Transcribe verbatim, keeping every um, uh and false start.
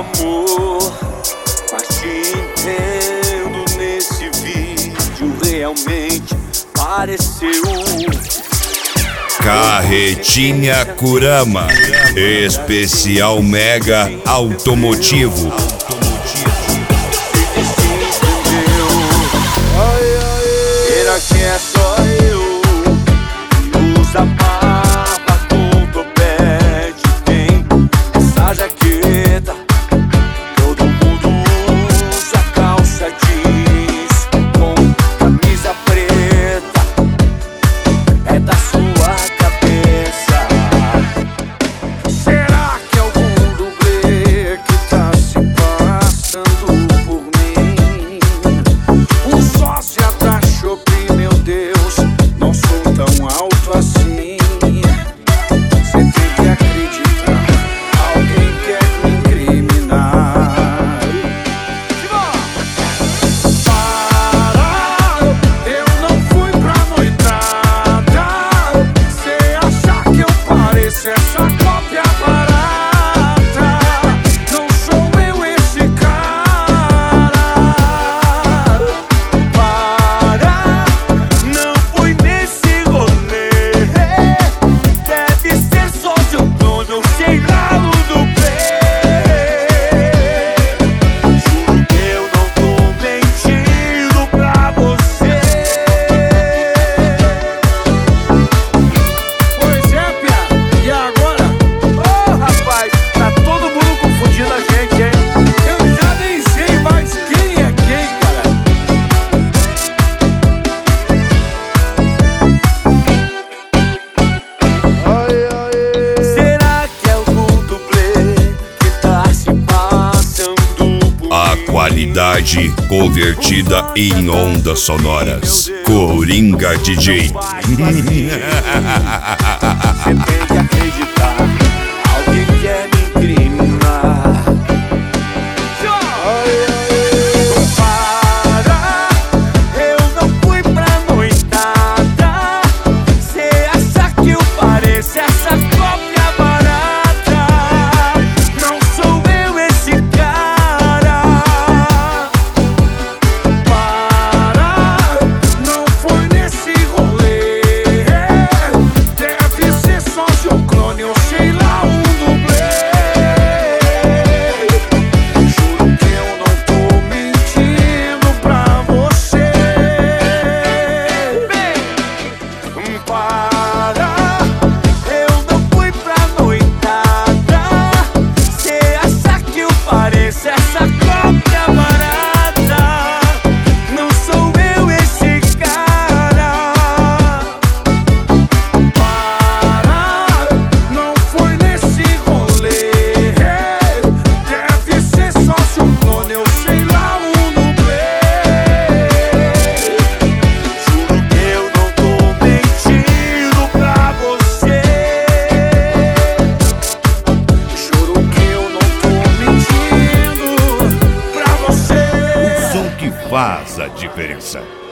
amor, mas te entendo nesse vídeo, realmente pareceu. Carretinha Kurama, especial mega automotivo. Será que é só eu que usa barba com topete? Tem essa jaqueta, todo mundo usa calça jeans com camisa preta. É da sua cabeça. Será que é algum dublê que tá se passando por mim? Um sócio da Shopee, meu Deus, não sou tão alto assim. Cê tem que acreditar, alguém quer me incriminar. Para, eu não fui pra noitada. Cê acha que eu pareço essa cópia barata? Não sou eu esse cara. Para, não fui nesse rolê. Deve ser só seu dono, sei lá, o dublê. Juro que eu não tô mentindo pra você. Pois é, pia, e agora? Ô, rapaz, tá todo mundo confundindo a gente, hein? Eu já nem sei mais quem é quem, cara. Será que é algum dublê que tá se passando por A mim? qualidade convertida em ondas sonoras. Coringa D J. Cê tem que acreditar, alguém quer me incriminar. Para, eu não fui pra noitada. Cê acha que eu pareço essa cópia barata? Não sou eu esse cara. Para, não foi nesse rolê. Deve ser só seu clone, eu sei lá, um dublê. Juro que eu não tô mentindo pra você. Para, eu não fui pra noitada. Cê acha que eu pareço essa cópia barata? Não sou eu esse cara. Para, não foi nesse rolê. Deve ser só seu clone, eu sei lá, um dublê. Juro que eu não tô mentindo pra você. Juro que eu não tô mentindo pra você. O som que faz a diferença.